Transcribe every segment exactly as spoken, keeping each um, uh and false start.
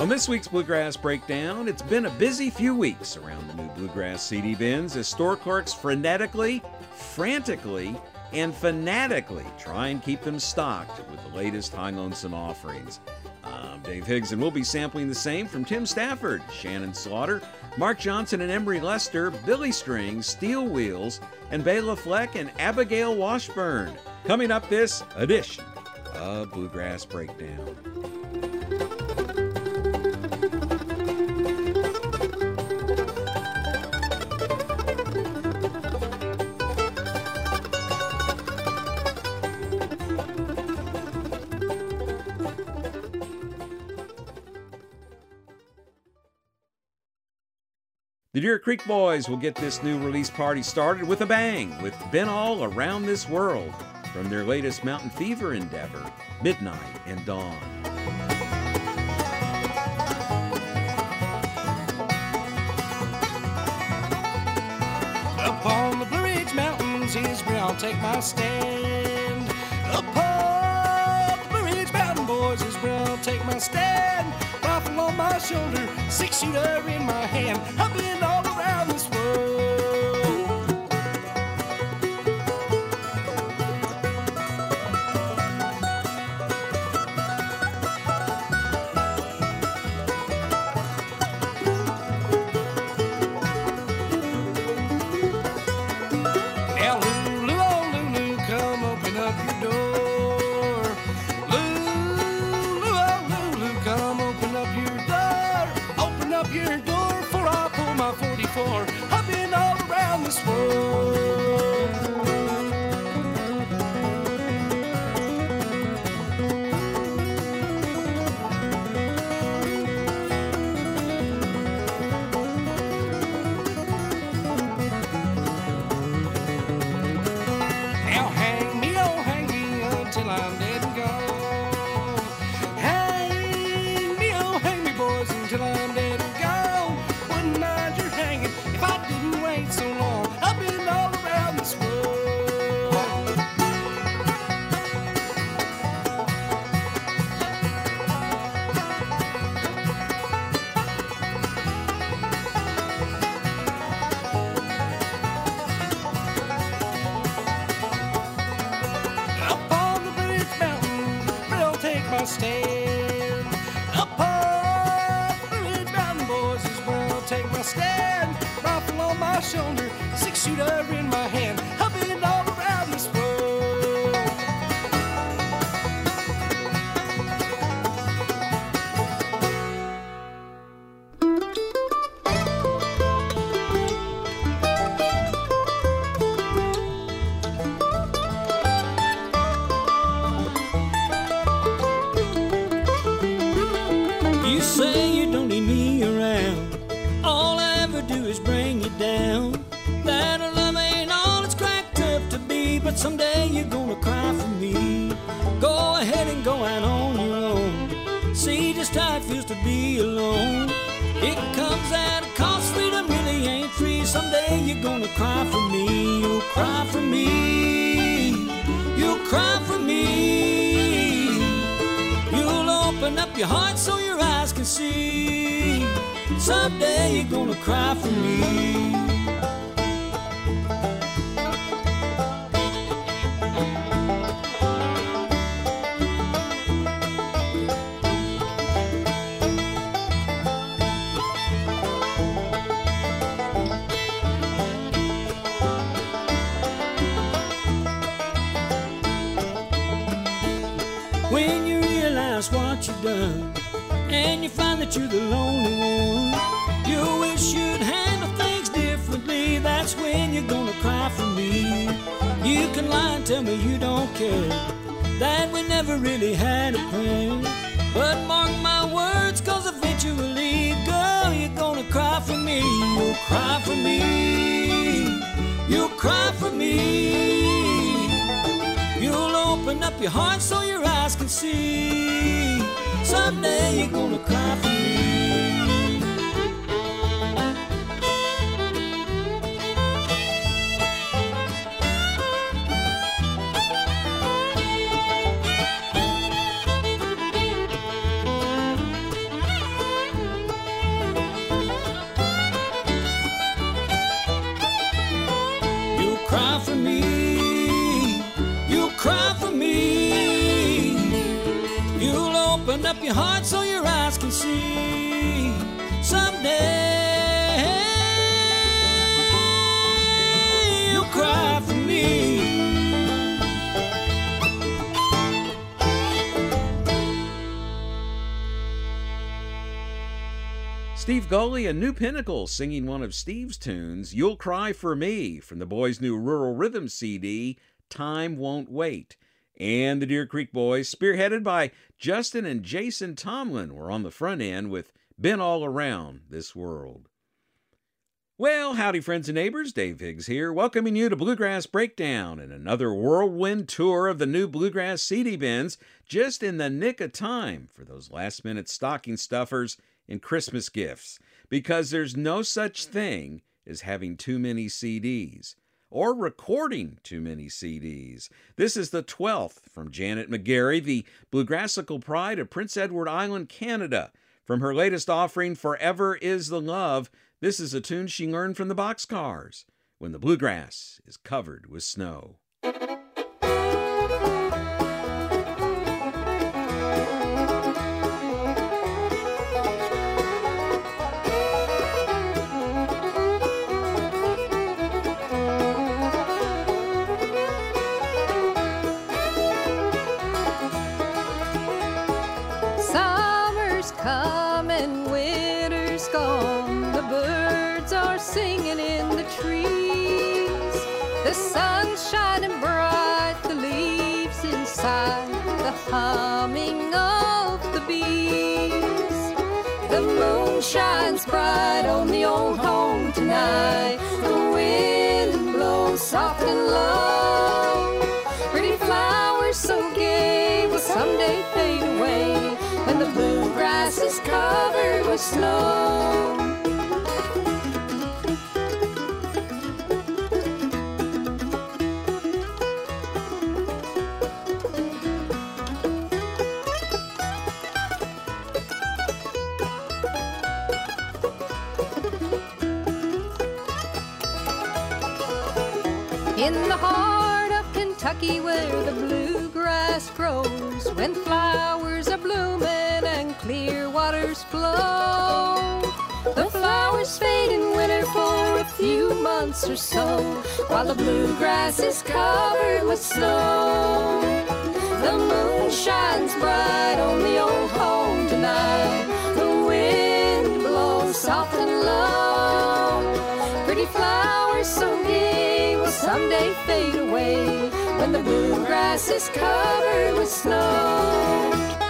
On this week's Bluegrass Breakdown, it's been a busy few weeks around the new Bluegrass C D bins as store clerks frenetically, frantically, and fanatically try and keep them stocked with the latest high lonesome offerings. I'm Dave Higgs, and we'll be sampling the same from Tim Stafford, Shannon Slaughter, Mark Johnson and Emery Lester, Billy Strings, Steel Wheels, and Bela Fleck and Abigail Washburn. Coming up this edition of Bluegrass Breakdown. The Deer Creek Boys will get this new release party started with a bang with Been All Around This World from their latest Mountain Fever endeavor, Midnight and Dawn. Upon the Blue Ridge Mountains is where I'll take my stand. Upon the Blue Ridge Mountain Boys is where I'll take my stand. Rifle on my shoulder, six-shooter in my hand. I've been all around this world. Now, Lulu, oh Lulu, come open up your door. Lulu, oh Lulu, come open up your door. Open up your door before I pull my forty-four. I've been all around this world. Now hang me, oh hang me until I'm dead and gone. Hang me, oh hang me boys until I'm dead and gone. Wouldn't mind your hanging if I didn't wait so long. I've been all around this world. Up on the Blue Ridge Mountain, where I'll take my stand. Up on the Blue Ridge Mountain Boys is where I'll take my stand. Rifle on my shoulder, six-shooter in my hand. I've been all around this world. You say you don't need me around. All I ever do is bring you down. That love ain't all it's cracked up to be, but someday you're gonna cry for me. Go ahead and go out on your own. See just how it feels to be alone. It comes at a cost, freedom really ain't free. Someday you're gonna cry for me. You'll cry for me. You'll cry for me. You'll open up your heart so your eyes can see. Someday you're gonna cry for me. When you realize what you've done and you find that you're the lonely one, you wish you'd handle things differently. That's when you're gonna cry for me. You can lie and tell me you don't care, that we never really had a plan. But mark my words, cause eventually, girl, you're gonna cry for me. You'll cry for me. You'll cry for me. You'll open up your heart so your eyes can see. Someday you're gonna cry for me. up your heart so your eyes can see. Someday you'll cry for me. Steve Goley and New Pinnacle singing one of Steve's tunes, You'll Cry for Me, from the boys' new Rural Rhythm C D, Time Won't Wait. And the Deer Creek Boys, spearheaded by Justin and Jason Tomlin, were on the front end with Been All Around This World. Well, howdy friends and neighbors, Dave Higgs here, welcoming you to Bluegrass Breakdown and another whirlwind tour of the new Bluegrass C D bins, just in the nick of time for those last-minute stocking stuffers and Christmas gifts, because there's no such thing as having too many C Ds or recording too many C Ds. This is the twelfth from Janet McGarry, the bluegrassical pride of Prince Edward Island, Canada. From her latest offering, Forever Is the Love, this is a tune she learned from the Boxcars, When the Bluegrass is Covered with Snow. Shining bright, the leaves inside, the humming of the bees. The moon shines bright on the old home tonight. The wind blows soft and low. Pretty flowers so gay will someday fade away when the bluegrass is covered with snow. In the heart of Kentucky where the bluegrass grows, when flowers are blooming and clear waters flow, the flowers fade in winter for a few months or so, while the bluegrass is covered with snow. The moon shines bright on the old home tonight. The wind blows soft and low. Pretty flowers so gay will someday fade away when the bluegrass is covered with snow.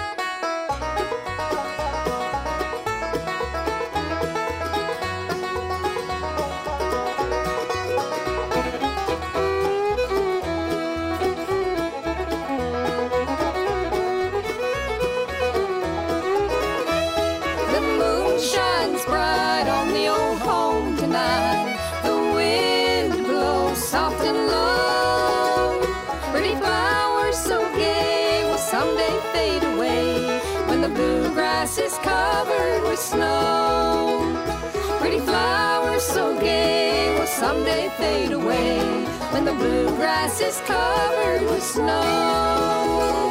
The moon shines bright on the old home tonight. The wind blows soft and low. Pretty flowers so gay will someday fade away when the bluegrass is covered with snow. Pretty flowers so gay will someday fade away when the bluegrass is covered with snow.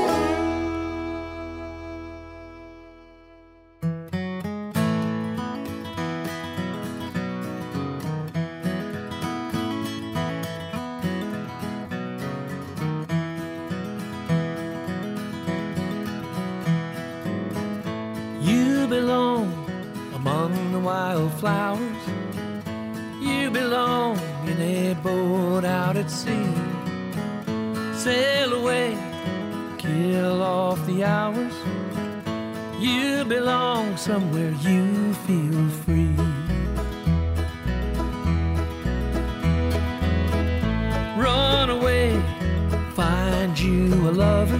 You belong among the wildflowers. You belong in a boat out at sea. Sail away, kill off the hours. You belong somewhere you feel free. Run away, find you a lover.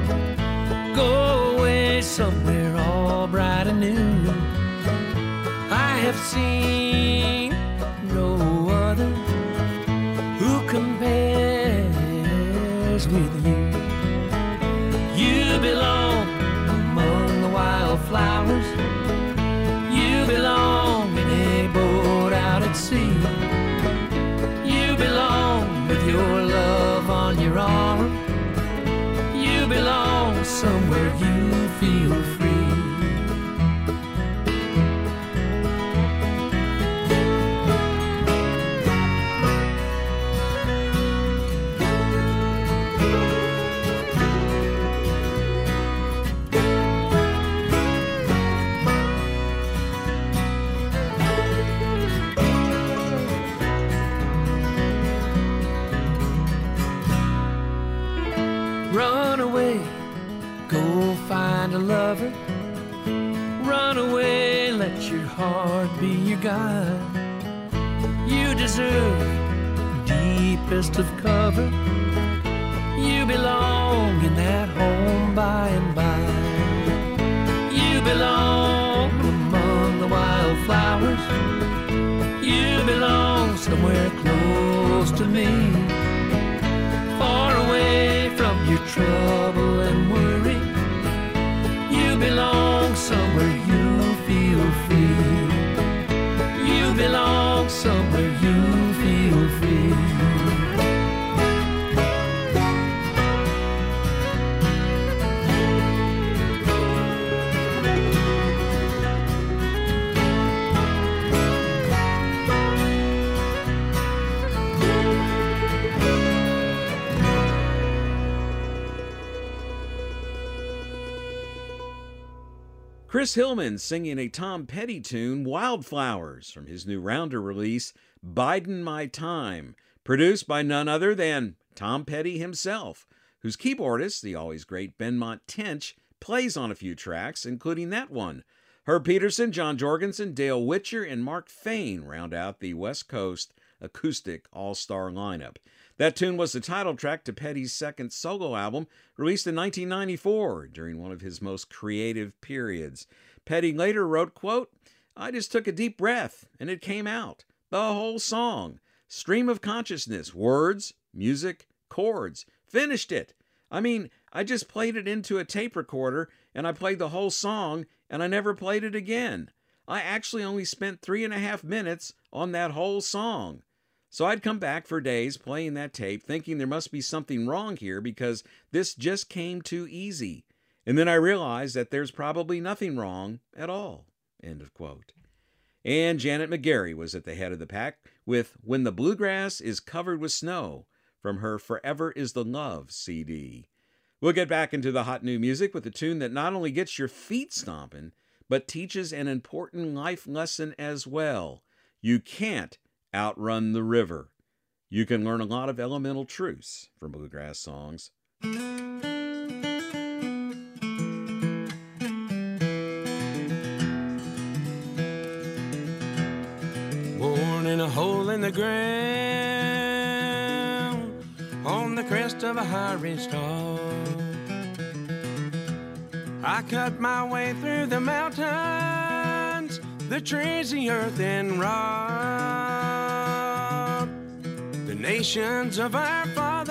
Go away somewhere all bright and new. I have seen no other who compares with you. You belong among the wildflowers. You belong in a boat out at sea. You belong with your love on your arm. You belong somewhere you feel free. lover. Run away, let your heart be your guide. You deserve deepest of cover. You belong in that home by and by. You belong among the wildflowers. You belong somewhere close to me, far away from your trouble and worry. You belong somewhere you feel free. You belong somewhere you feel free. Chris Hillman singing a Tom Petty tune, Wildflowers, from his new Rounder release, Bidin' My Time, produced by none other than Tom Petty himself, whose keyboardist, the always great Benmont Tench, plays on a few tracks, including that one. Herb Peterson, John Jorgensen, Dale Witcher, and Mark Fain round out the West Coast acoustic all-star lineup. That tune was the title track to Petty's second solo album, released in nineteen ninety-four, during one of his most creative periods. Petty later wrote, quote, "I just took a deep breath, and it came out. The whole song. Stream of consciousness, words, music, chords. Finished it. I mean, I just played it into a tape recorder, and I played the whole song, and I never played it again. I actually only spent three and a half minutes on that whole song. So I'd come back for days playing that tape, thinking there must be something wrong here because this just came too easy. And then I realized that there's probably nothing wrong at all." End of quote. And Janet McGarry was at the head of the pack with When the Bluegrass is Covered with Snow from her Forever is the Love C D. We'll get back into the hot new music with a tune that not only gets your feet stomping, but teaches an important life lesson as well. You can't outrun the river. You can learn a lot of elemental truths from bluegrass songs. Born in a hole in the ground, on the crest of a high ridge top, I cut my way through the mountains, the trees, the earth, and rock. The nations of our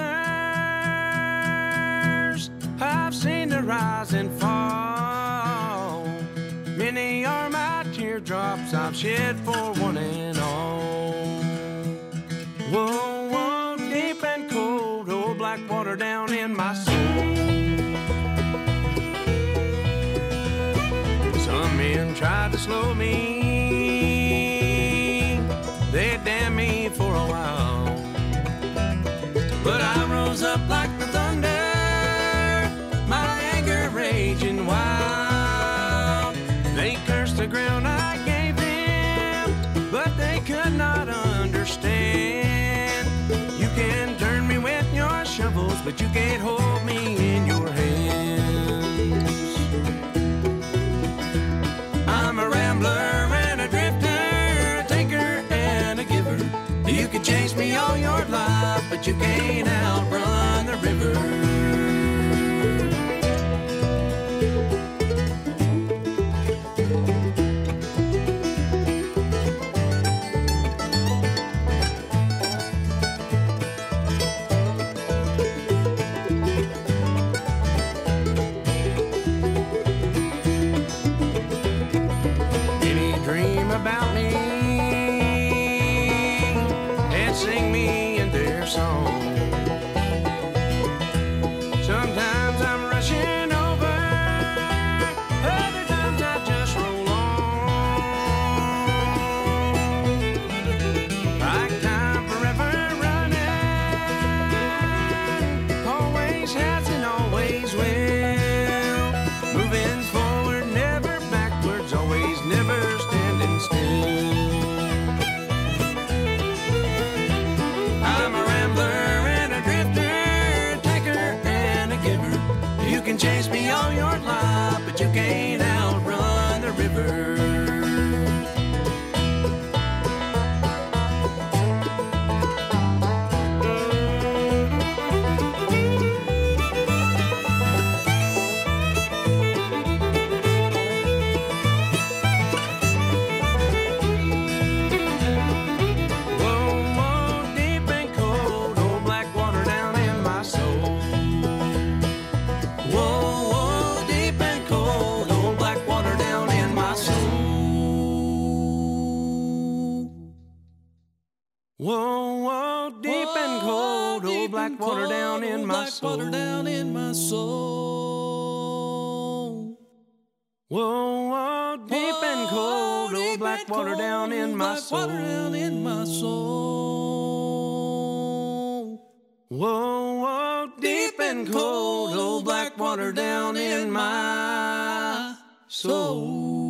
fathers I've seen the rise and fall. Many are my teardrops I've shed for one and all. Whoa, whoa, deep and cold, old black water down in my soul. Some men tried to slow me, they damned me for a while, but I rose up like the thunder, my anger raging wild. They cursed the ground I gave them, but they could not understand. You can turn me with your shovels, but you can't hold me in your hands. I'm a rambler and a drifter, a taker and a giver. You can chase me all your life, but you can't outrun the river. About me and sing me in their song. Sometimes I'm rushing over, other times I just roll on. Like time forever running, always has and always will. Moving forward, never backwards, always never standing still. I'm a rambler Whoa, whoa, deep and cold, old black water down in my soul. Water down in my soul. Whoa, whoa, deep and cold, old black water down in my soul. Water down in my soul. Whoa, whoa, deep and cold, old black water down in my soul.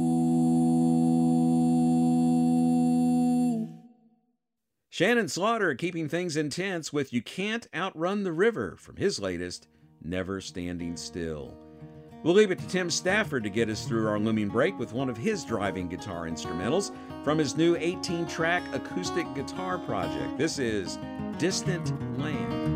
Shannon Slaughter keeping things intense with You Can't Outrun the River from his latest, Never Standing Still. We'll leave it to Tim Stafford to get us through our looming break with one of his driving guitar instrumentals from his new eighteen-track acoustic guitar project. This is Distant Land.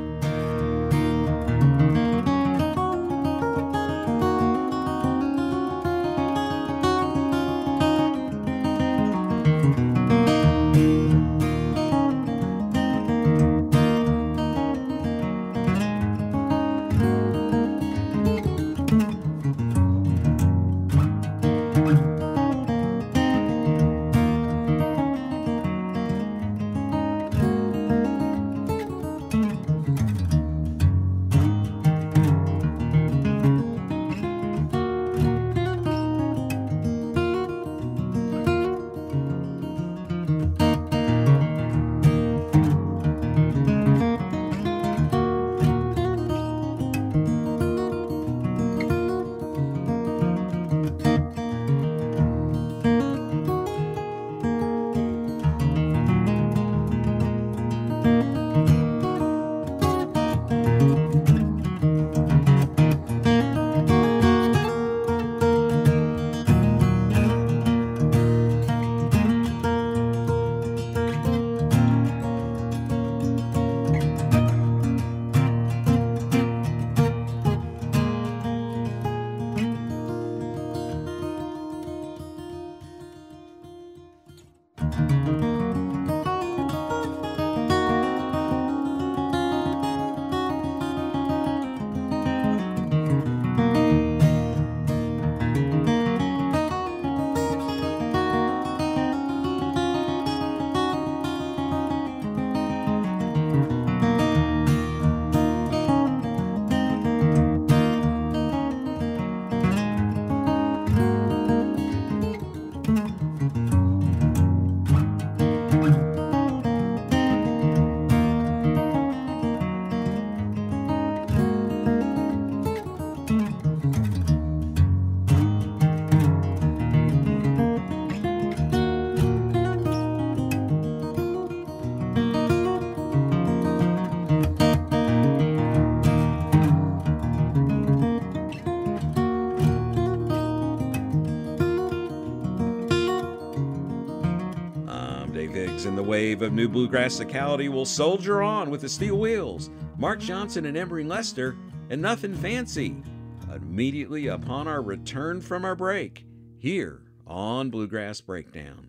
And the wave of new bluegrass locality will soldier on with the Steel Wheels, Mark Johnson and Emery Lester, and Nothing Fancy, immediately upon our return from our break, here on Bluegrass Breakdown.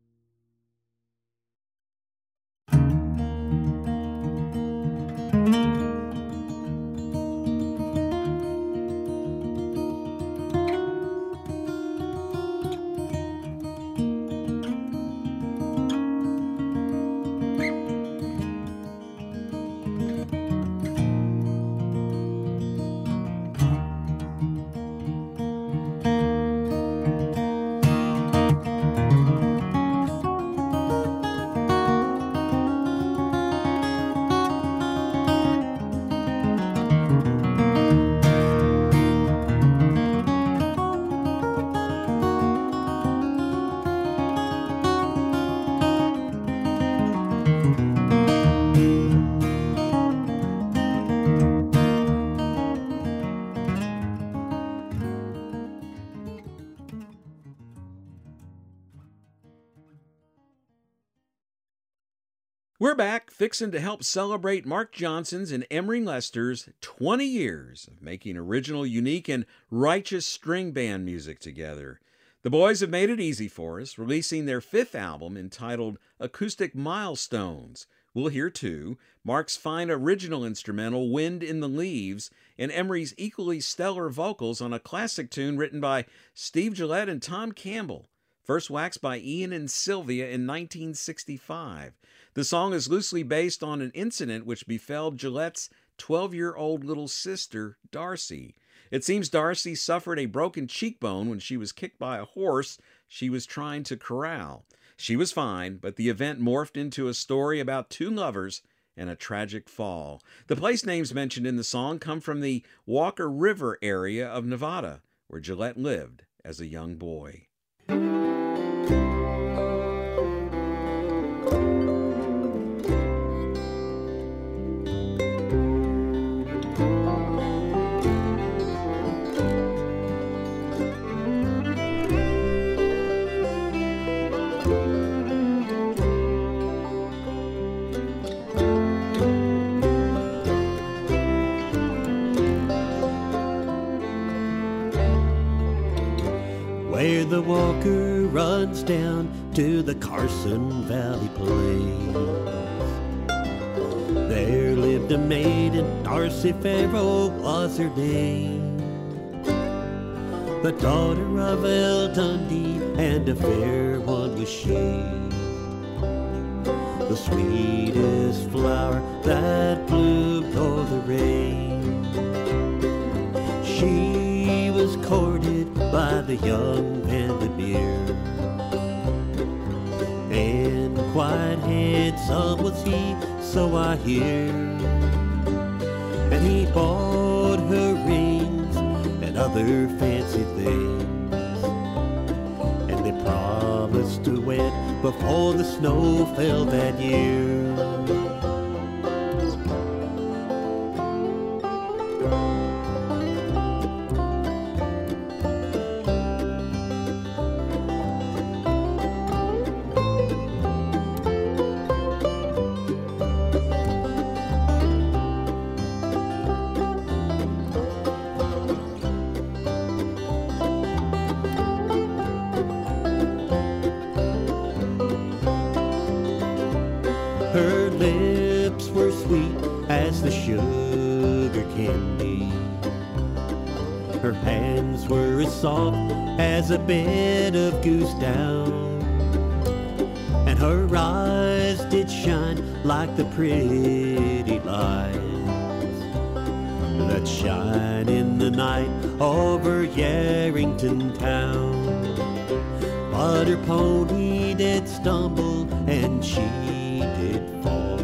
We're back, fixing to help celebrate Mark Johnson's and Emery Lester's twenty years of making original, unique, and righteous string band music together. The boys have made it easy for us, releasing their fifth album entitled Acoustic Milestones. We'll hear, too, Mark's fine original instrumental, Wind in the Leaves, and Emery's equally stellar vocals on a classic tune written by Steve Gillette and Tom Campbell, first waxed by Ian and Sylvia in nineteen sixty-five. The song is loosely based on an incident which befell Gillette's twelve-year-old little sister, Darcy. It seems Darcy suffered a broken cheekbone when she was kicked by a horse she was trying to corral. She was fine, but the event morphed into a story about two lovers and a tragic fall. The place names mentioned in the song come from the Walker River area of Nevada, where Gillette lived as a young boy. Where the Walker runs down to the Carson Valley Plains, there lived a maiden, Darcy Farrow was her name, the daughter of El Dundee, and a fair one was she, the sweetest flower that bloomed o'er the rain. She was courted by the young Vandermeer, and quite handsome was he, so I hear. And he bought her rings and other fancy things, and they promised to wed before the snow fell that year. Her lips were sweet as the sugar candy, her hands were as soft as a bed of goose down, and her eyes did shine like the pretty lights that shine in the night over Yarrington town. But her pony did stumble and she did fall.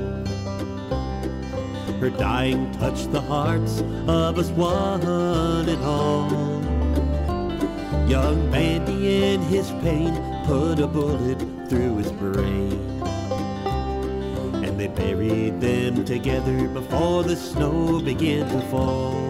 Her dying touched the hearts of us one and all. Young Bandy in his pain put a bullet through his brain, and they buried them together before the snow began to fall.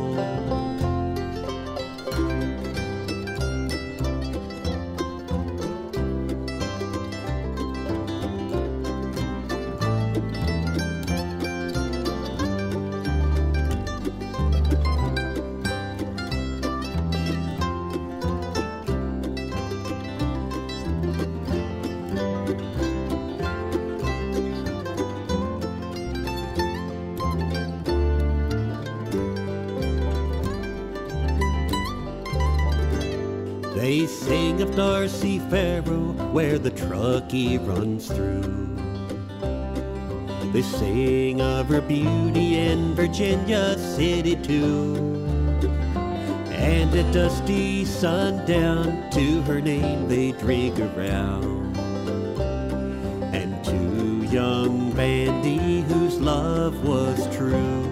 They sing of Darcy Farrow where the Truckee runs through. They sing of her beauty in Virginia City too. And at dusty sundown to her name they drink around. And to young Bandy whose love was true,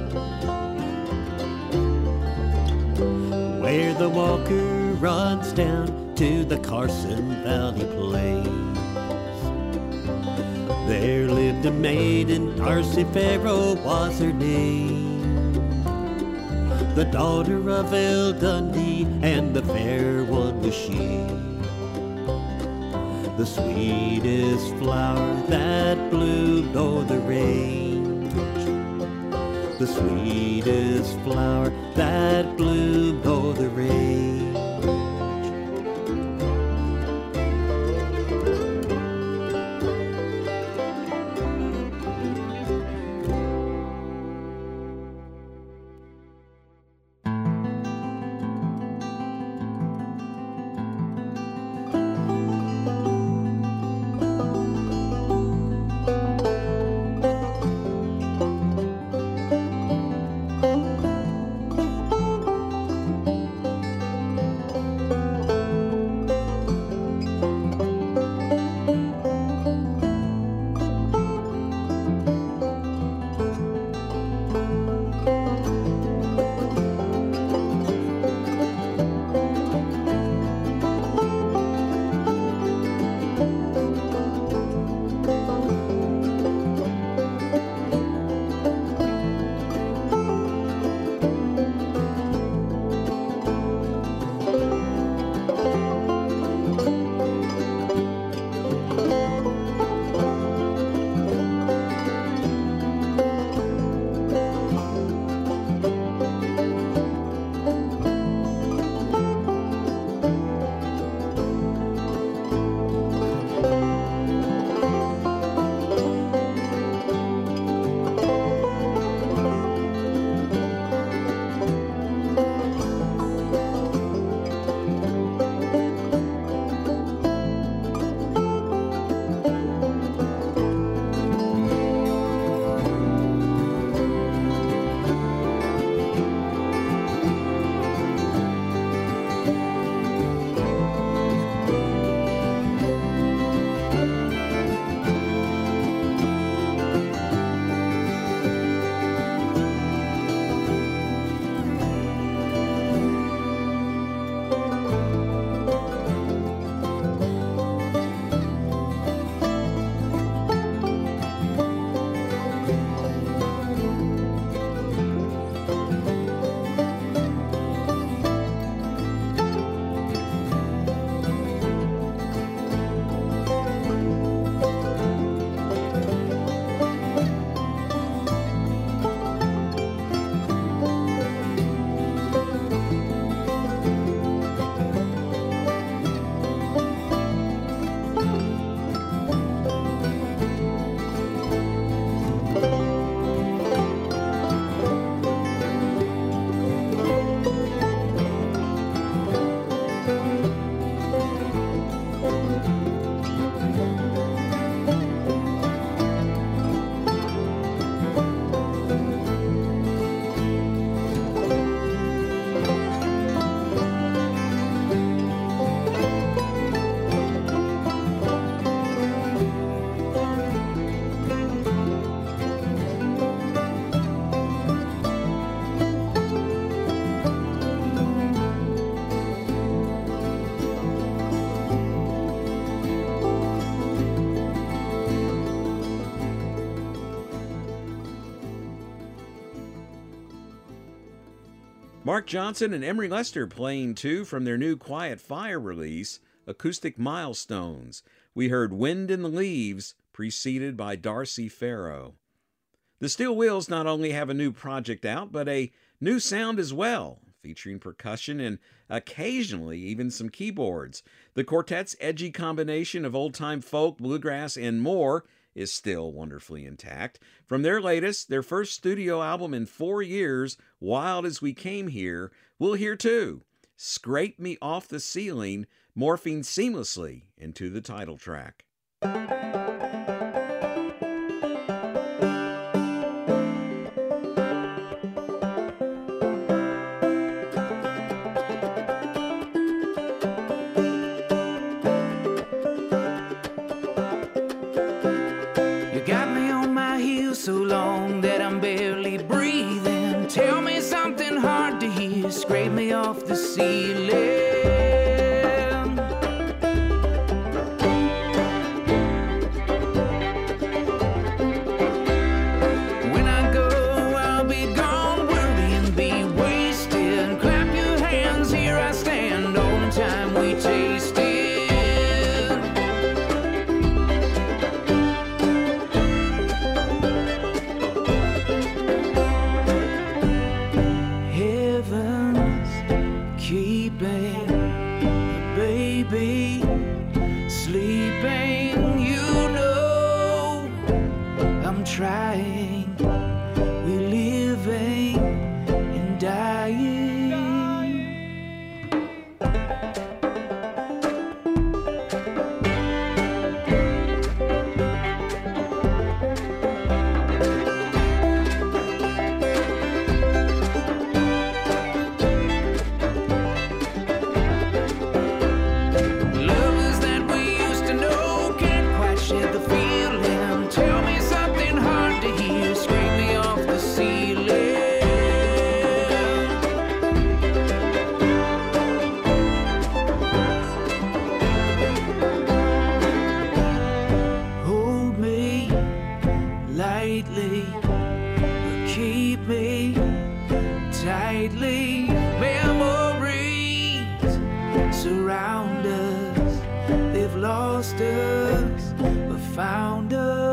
where the Walker runs down to the Carson Valley Plains, there lived a maiden, Darcy Farrow was her name, the daughter of El Dundee, and the fair one was she, the sweetest flower that bloomed o'er the range, the sweetest flower that bloomed o'er the range. Mark Johnson and Emery Lester playing two from their new Quiet Fire release, Acoustic Milestones. We heard Wind in the Leaves, preceded by Darcy Farrow. The Steel Wheels not only have a new project out, but a new sound as well, featuring percussion and occasionally even some keyboards. The quartet's edgy combination of old-time folk, bluegrass, and more is still wonderfully intact. From their latest, their first studio album in four years, Wild as We Came Here, we'll hear too, Scrape Me Off the Ceiling, morphing seamlessly into the title track. So long that I'm barely breathing. Tell me something hard to hear. Scrape me off the ceiling. When I go, I'll be gone, worry and be wasted. Clap your hands, here I stand. All the time we tasted. Trying, we're living and dying. Lovers that we used to know can't quite share the feeling. Tell me something hard to hear. Scrape me off the ceiling. Hold me lightly, keep me tightly. Memories surround us. They've lost us but found us.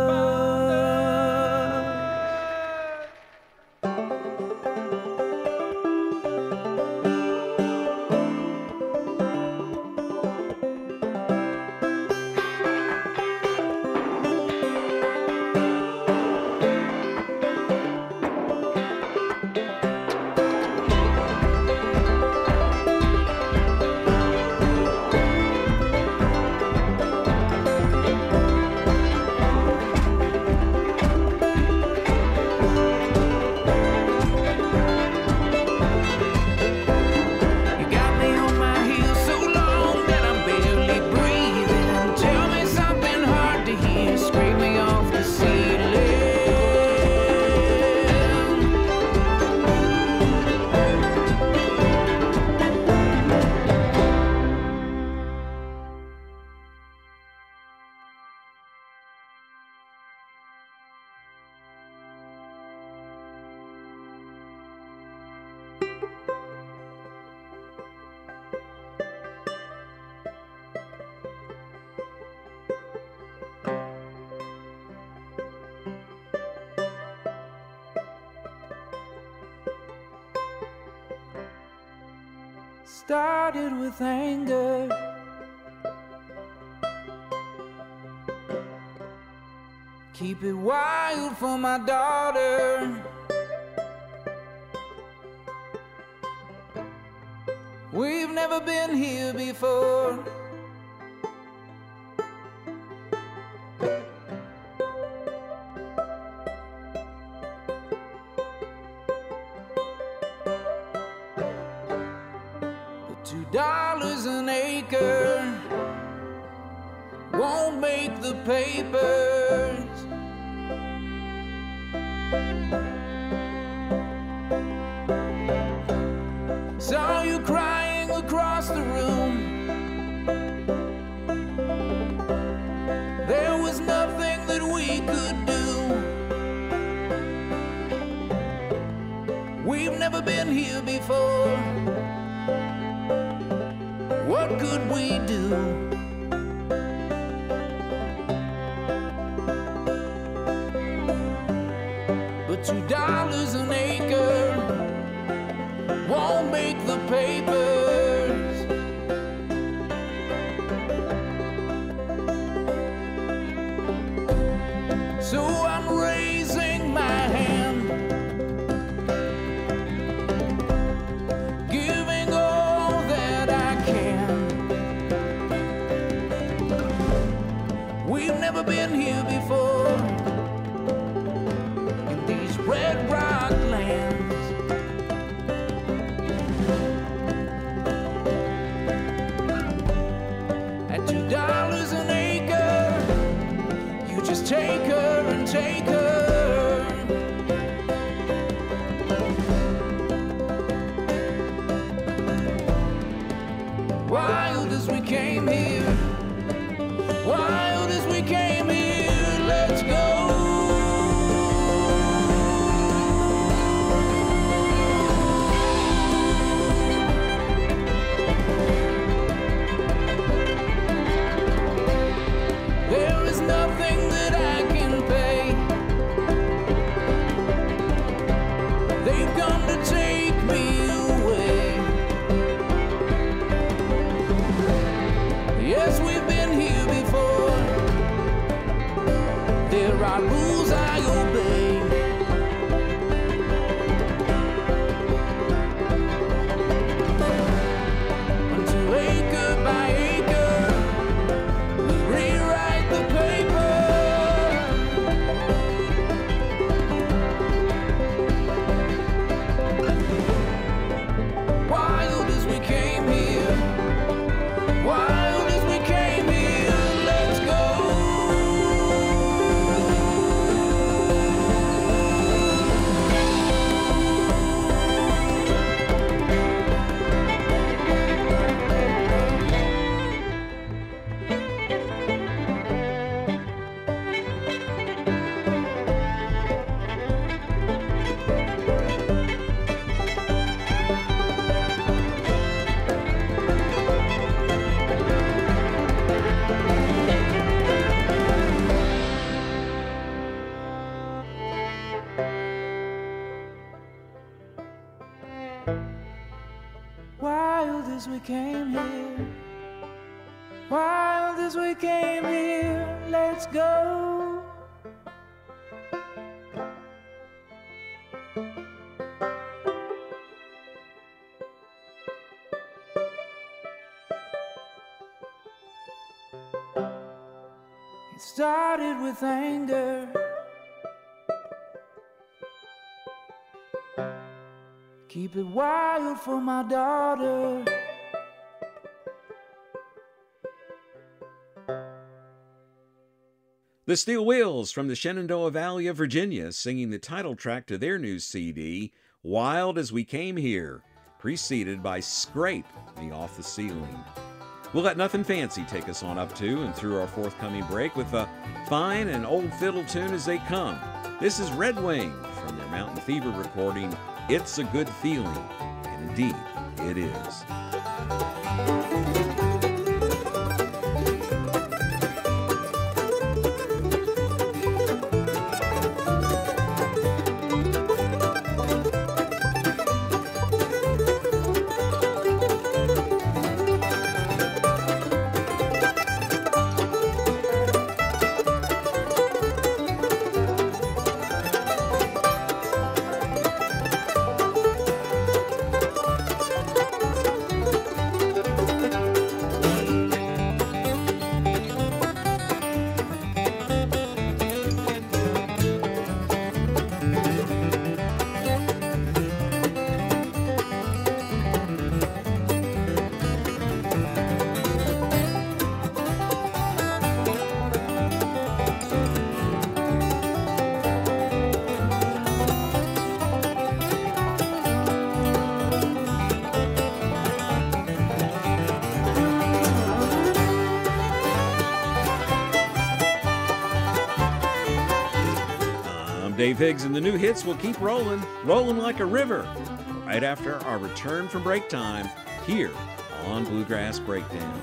Started with anger, keep it wild for my daughter. We've never been here before. Two dollars an acre won't make the papers. Saw you crying across the room. There was nothing that we could do. We've never been here before. could we do? But two dollars an acre won't make the papers. So I'm raising my hand, giving all that I can. We've never been here before, in these red rock lands. At two dollars an acre, you just take her and take her. Wild as we came here, wild as we came here, let's go. There is nothing that I can pay. They've come to take me away. Yes, we've been here before. There are rules I obey. Until acre by acre, we rewrite the paper. Wild as we came here, wild as we came here, let's go. Wild as we came here, wild as we came here, let's go. It started with anger. Keep it wild for my daughter. The Steel Wheels from the Shenandoah Valley of Virginia singing the title track to their new C D, Wild as We Came Here, preceded by Scrape, the Off the Ceiling. We'll let Nothing Fancy take us on up to and through our forthcoming break with a fine and old fiddle tune as they come. This is Red Wing from their Mountain Fever recording, It's a Good Feeling, and indeed, it is. Dave Higgs and the new hits will keep rolling, rolling like a river, right after our return from break time here on Bluegrass Breakdown.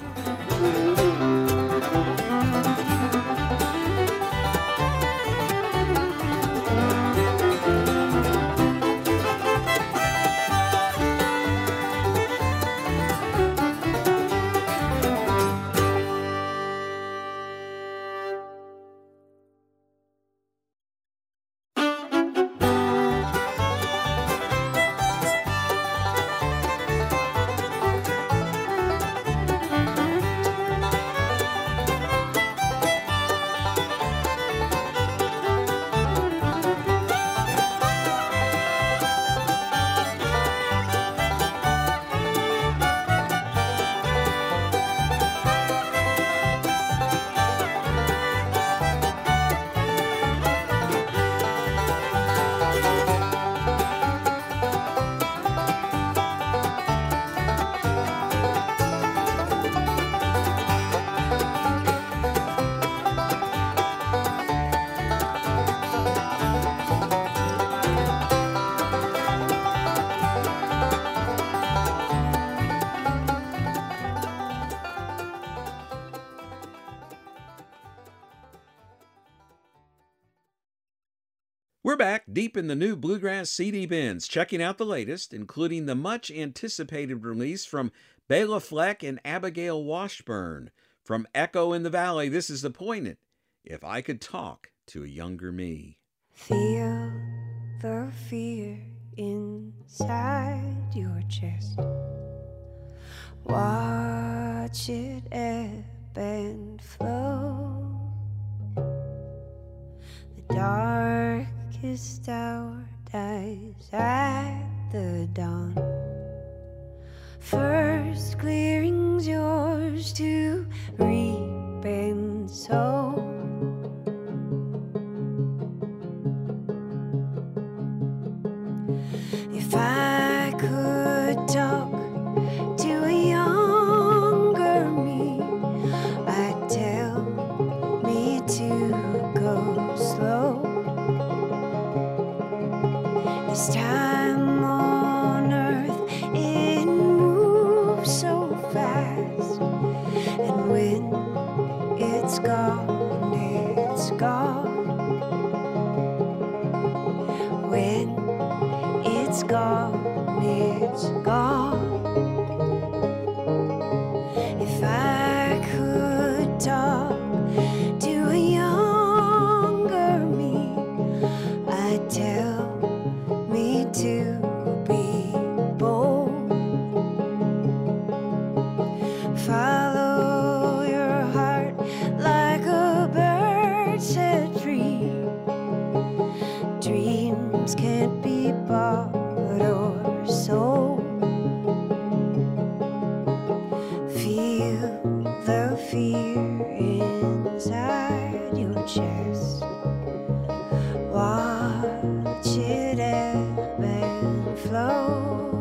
We're back deep in the new Bluegrass C D bins, checking out the latest, including the much-anticipated release from Bela Fleck and Abigail Washburn. From Echo in the Valley, this is the poignant If I Could Talk to a Younger Me. Feel the fear inside your chest. Watch it ebb and flow. The darkest hour dies at the dawn. First clearing's yours to reap and sow. If I could talk to a younger me, I'd tell me to go slow. This time on earth it moves so fast, and when it's gone, it's gone. When it's gone, it's gone. If I could talk to a younger me, I'd tell me to be bold. Follow your heart like a bird set free. Dreams can't be bought or sold. Feel the fear inside your chest. Watch it ebb and flow.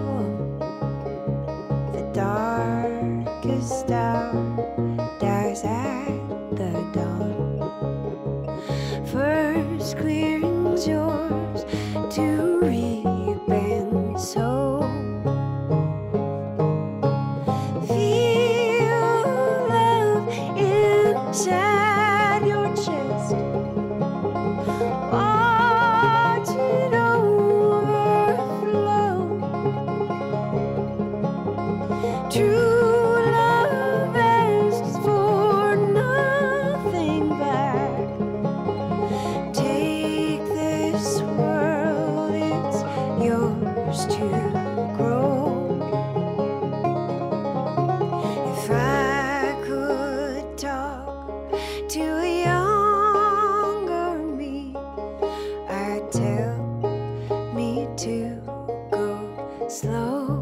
The darkest hour dies at the dawn. First clearing's yours to reap and sow. Feel love inside your chest. Watch it overflow. True love asks for nothing back. Take this world, it's yours to grow. If I could talk to a younger me, I'd tell me to go slow.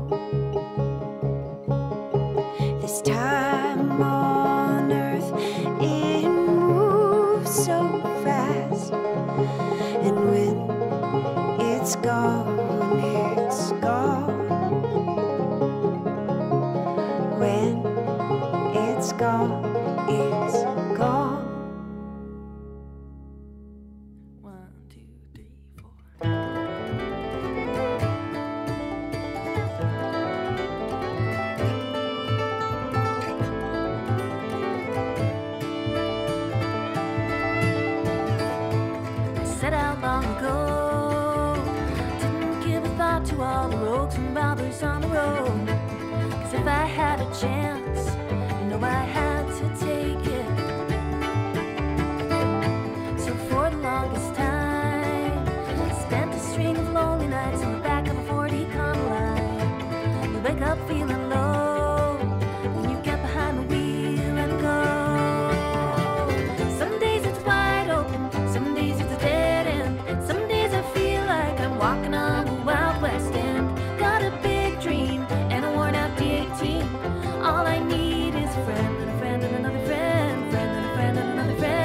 This time on earth it moves so fast, and when it's gone, it's gone. When it's gone, it's gone. One, two, three, four. long ago. Didn't give a thought to all the rogues and robbers on the road. Cause if I had a chance, you know I had to take it. So for the longest time, I spent a string of lonely nights in the back of a forty Econoline. You wake up feeling low when you get behind the wheel and go. Some days it's wide open, some days it's a dead end. Some days I feel like I'm walking on the Wild West End. Got a big dream and a worn out D eighteen. All I need is a friend and a friend and another friend, friend and a friend and another friend.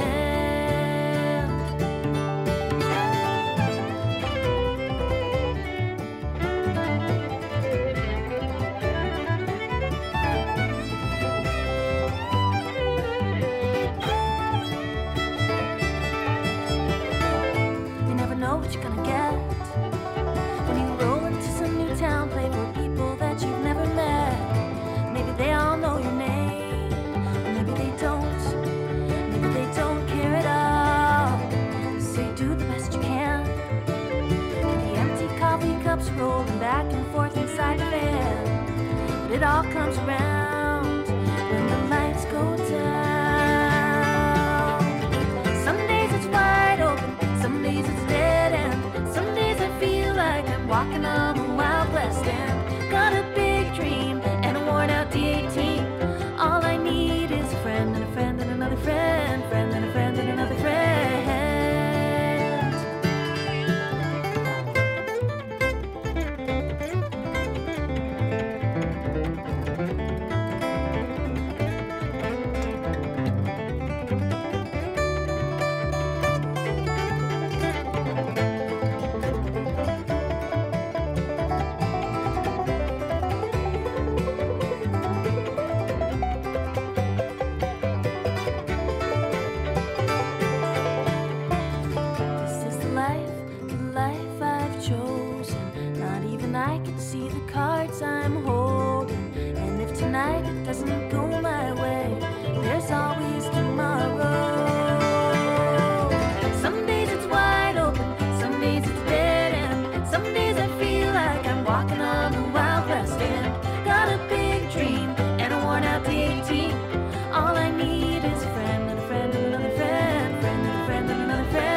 You never know what you're gonna get when you roll into some new town, play for people that you've never met. Maybe they all know your name, or maybe they don't. Maybe they don't care at all. So you do the best you can. And the empty coffee cups rolling back and forth inside the van. But it all comes around when the lights go down. Some days it's wide open, some days it's dead end. Some days I feel like I'm walking on the Wild West End. Got a big dream and a worn out D eighteen. All I need is a friend and a friend and another friend, friend and a friend and another friend. This is the life, the life I've chosen. Not even I can see the cards I'm holding. And if tonight it doesn't go my way, there's always tomorrow. Some days it's wide open, some days it's dead end. Some days I feel like I'm walking on the Wild West End. Got a big dream and a worn out D eighteen. All I need is a friend and a friend and another friend, friend and a friend and another friend.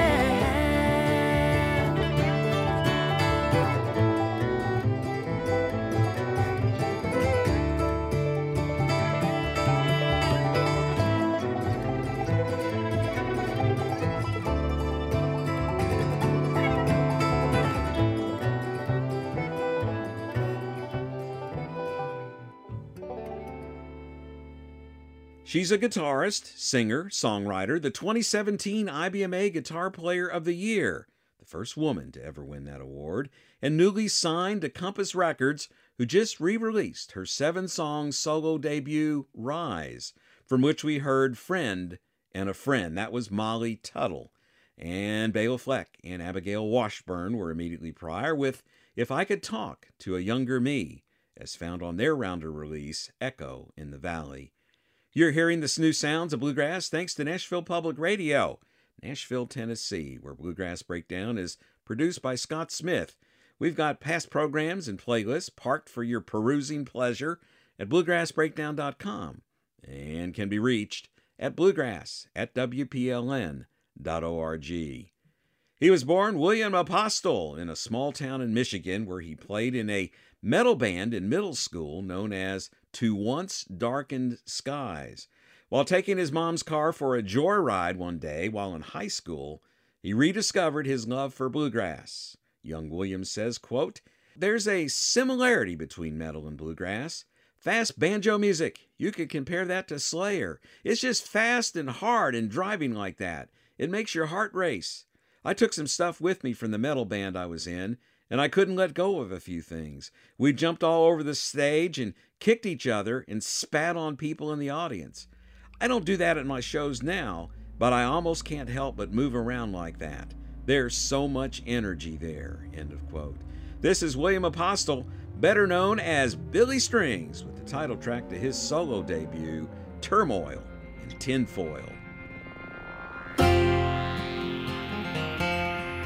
She's a guitarist, singer, songwriter, the twenty seventeen I B M A Guitar Player of the Year, the first woman to ever win that award, and newly signed to Compass Records, who just re-released her seven-song solo debut, Rise, from which we heard Friend and a Friend. That was Molly Tuttle. And Bela Fleck and Abigail Washburn were immediately prior with If I Could Talk to a Younger Me, as found on their rounder release, Echo in the Valley. You're hearing the new sounds of bluegrass thanks to Nashville Public Radio, Nashville, Tennessee, where Bluegrass Breakdown is produced by Scott Smith. We've got past programs and playlists parked for your perusing pleasure at bluegrass breakdown dot com and can be reached at bluegrass at w p l n dot org. He was born William Apostle in a small town in Michigan where he played in a metal band in middle school known as To Once Darkened Skies. While taking his mom's car for a joyride one day while in high school, he rediscovered his love for bluegrass. Young Williams says, quote, "There's a similarity between metal and bluegrass. Fast banjo music, you could compare that to Slayer. It's just fast and hard and driving like that. It makes your heart race. I took some stuff with me from the metal band I was in, and I couldn't let go of a few things. We jumped all over the stage and kicked each other and spat on people in the audience. I don't do that at my shows now, but I almost can't help but move around like that. There's so much energy there," end of quote. This is William Apostle, better known as Billy Strings, with the title track to his solo debut, Turmoil in Tinfoil.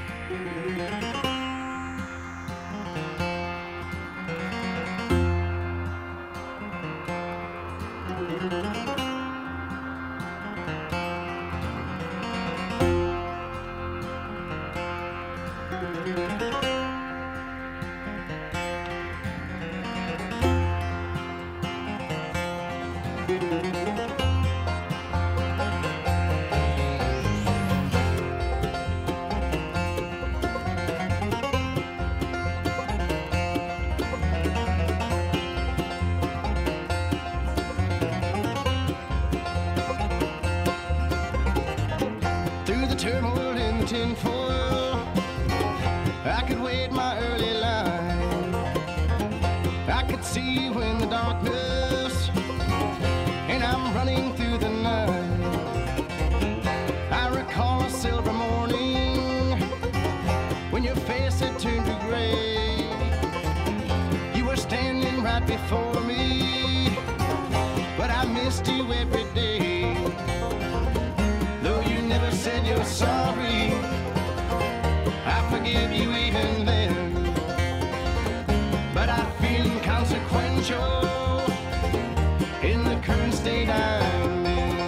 Through the turmoil in the tinfoil, I could wait my early line. I could see you in the darkness, and I'm running through the night. I recall a silver morning when your face had turned to gray. You were standing right before me, but I missed you every day. Though you never said you're sorry, I forgive you even then. But I feel inconsequential in the current state I'm in.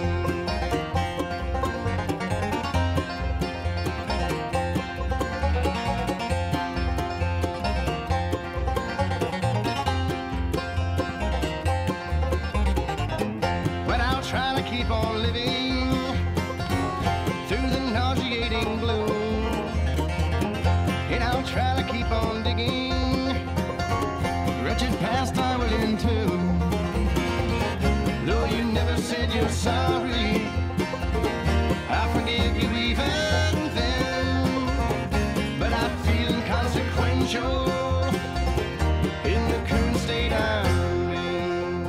But I'll try to keep on living through the nauseating gloom, and I'll try to keep on digging wretched past I will entomb. Though you never said you're sorry, I forgive you even then. But I feel inconsequential in the current state I'm in.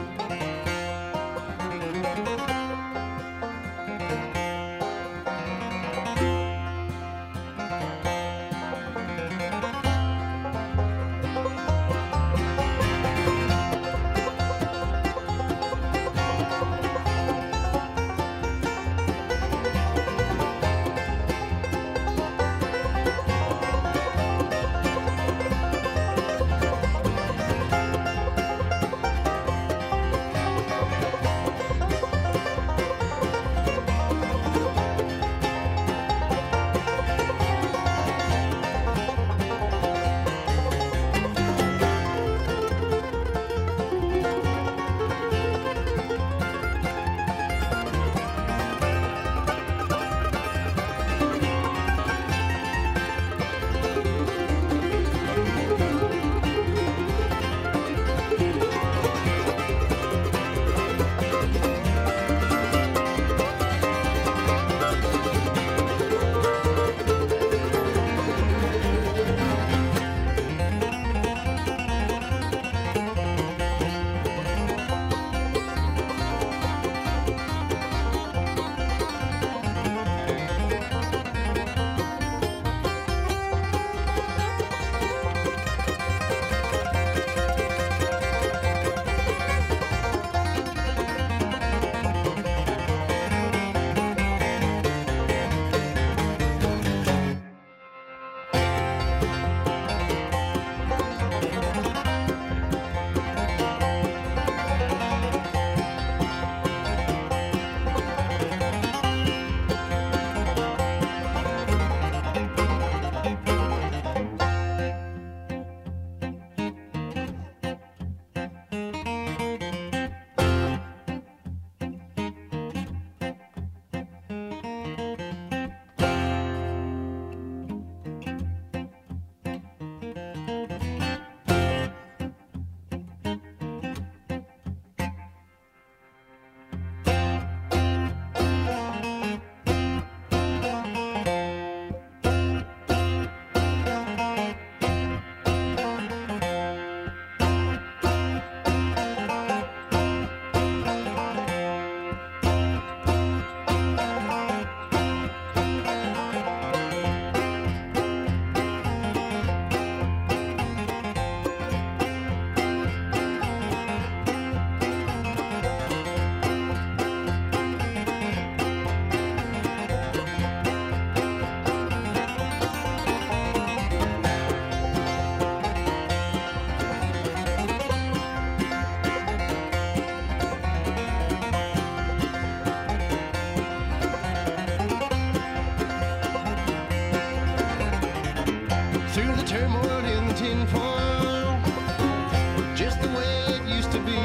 the turmoil in the tinfoil, just the way it used to be.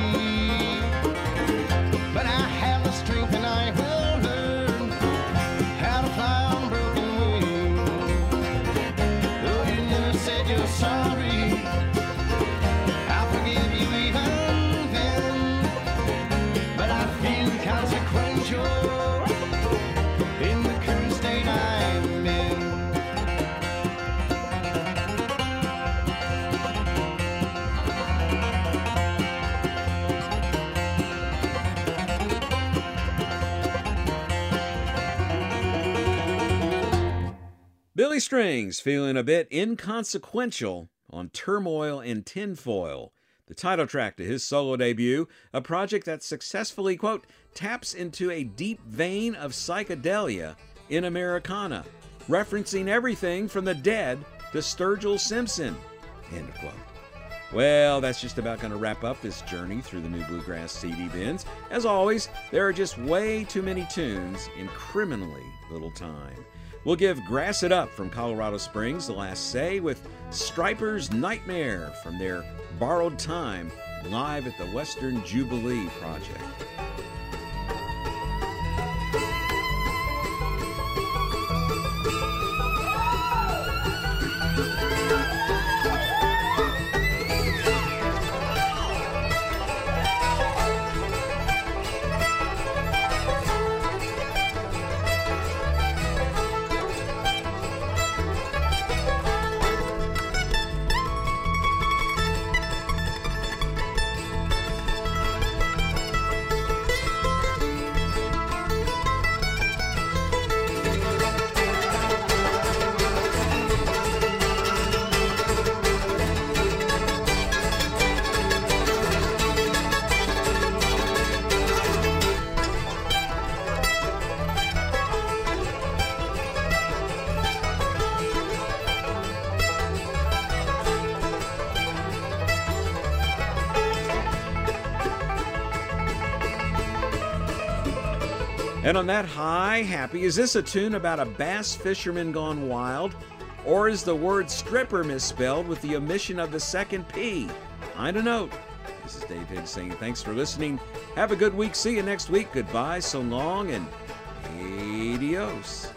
But I have the strength and I will learn how to fly on broken wings. Though you never said you're sorry, I'll forgive you even then. But I feel consequential in the current state I'm in. Billy Strings feeling a bit inconsequential on Turmoil in Tinfoil, the title track to his solo debut, a project that successfully, quote, taps into a deep vein of psychedelia in Americana, referencing everything from the Dead to Sturgill Simpson, end quote. Well, that's just about going to wrap up this journey through the New Bluegrass C D bins. As always, there are just way too many tunes in criminally little time. We'll give Grass It Up from Colorado Springs the last say with Striper's Nightmare from their Borrowed Time live at the Western Jubilee Project. And on that high, happy, is this a tune about a bass fisherman gone wild? Or is the word stripper misspelled with the omission of the second P? Find a note. This is Dave Higgs saying thanks for listening. Have a good week. See you next week. Goodbye, so long, and adios.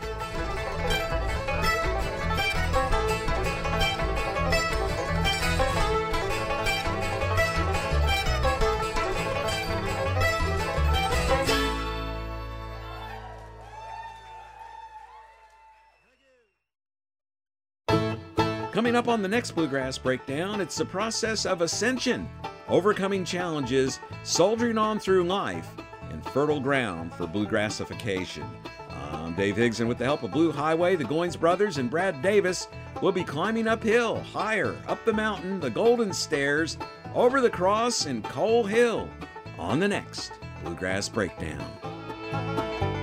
Coming up on the next Bluegrass Breakdown, it's the process of ascension, overcoming challenges, soldiering on through life, and fertile ground for bluegrassification. I'm Dave Higgs, and with the help of Blue Highway, the Goins Brothers, and Brad Davis, we'll be climbing uphill, higher, up the mountain, the Golden Stairs, over the cross, and Coal Hill on the next Bluegrass Breakdown.